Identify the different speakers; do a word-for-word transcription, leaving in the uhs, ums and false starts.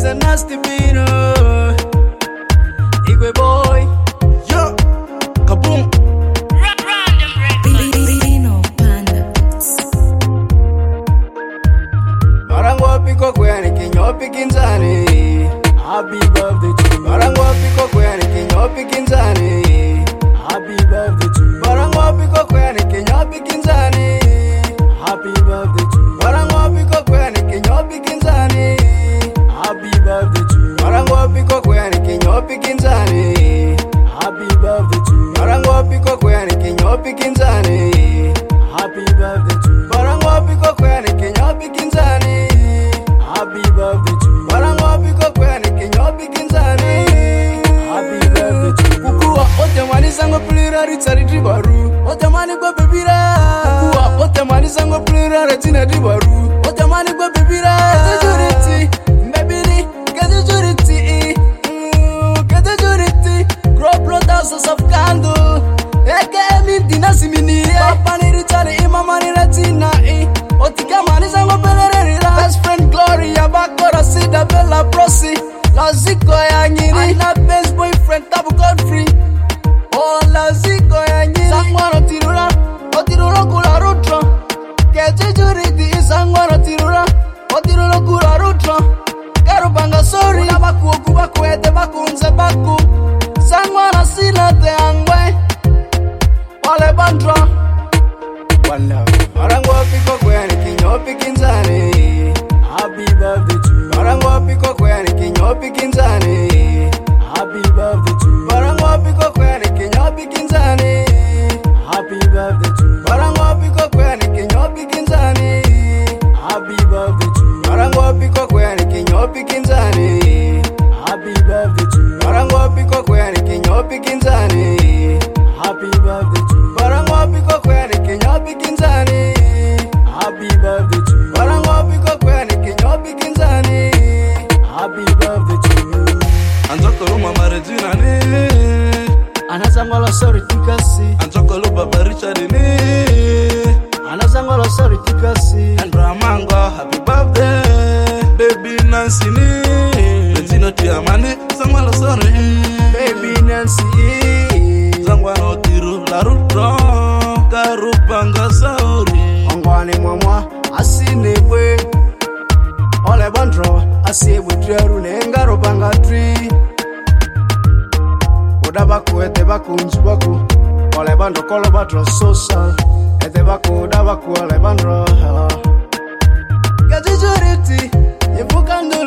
Speaker 1: a nasty beat. Igwe boy, yo, kaboom. Marangwa piko kweni kinyopi kinzani. Happy birthday to you. Marangwa piko kweni kinyopi kinzani. Happy birthday to you. Marangwa piko kweni kinyopi kinzani. Happy birthday to you. Marangwa piko kweni kinyopi kinzani. Happy birthday to you. Marangwa piko kweni kinyopi kinzani. Happy birthday to you. Marangwa piko kweni kinyopi kinzani. Happy birthday to you. Marangwa piko kweni kinyopi kinzani. Happy birthday to you. Marangwa piko kweni kinyopi kinzani. Happy birthday to you. Kukuwa ote mani sango plira ritari tribaru. Ote mani kwa bebira. Kukuwa ote mani sango plira retina tribaru. Ote mani kwa bebira. Kete juriti, mbebili, kete juriti. Kete juriti, grow blood houses of candle. Eke minti nasi mini. Papa ni ritari imama ni retina. Otika mani sango pelerera. Best friend Gloria bakora sida bella prosi. Laziko ya nyiri. And na best boyfriend Tabu Godfrey. Oh laziko ya nyiri. Sangwano tirura, otiruro kula rutro. Keje juriti sangwano tirura, otiruro kula rutro. Karu banga sorry. Una baku oku baku ete baku unze baku. Sangwano sila te angwe. Wale bandra. One love. Marangwa piko kweni kinyopi kinzani. Happy birthday to you. Marangwa piko kweni kinyopi kinzani. Happy birthday to you. Marangwa piko kweni kinyopi kinzani. Happy birthday to you. Marangwa piko kweni kinyopi kinzani. Happy birthday to you. Marangwa piko kweni kinyopi kinzani. Happy birthday to you. Marangwa piko kweni kinyopi kinzani. Happy birthday to you. Marangwa piko kweni kinyopi kinzani. Happy birthday to you. Marangwa piko kweni kinyopi kinzani. Happy birthday to you.
Speaker 2: Anjoko luma marejina ni.
Speaker 1: Anazangolo sorry tikasi.
Speaker 2: Anjoko lupa Richard ni.
Speaker 1: Anazangolo sorry tikasi.
Speaker 2: And Ramango happy birthday. Baby Nancy ni. Regina Tiamani Zangwalo sorry.
Speaker 1: Baby Nancy.
Speaker 2: Zangwano tiru la rutro. Karupanga sorry.
Speaker 1: Ongwani mwamwa asinebwe. Ole bandro asibwe triaru nengaro banga tri. Odabaku ete baku unjibaku. Ole bandro kolo batro social. Ete baku odabaku ole bandro. Kati juriti, yebu kandu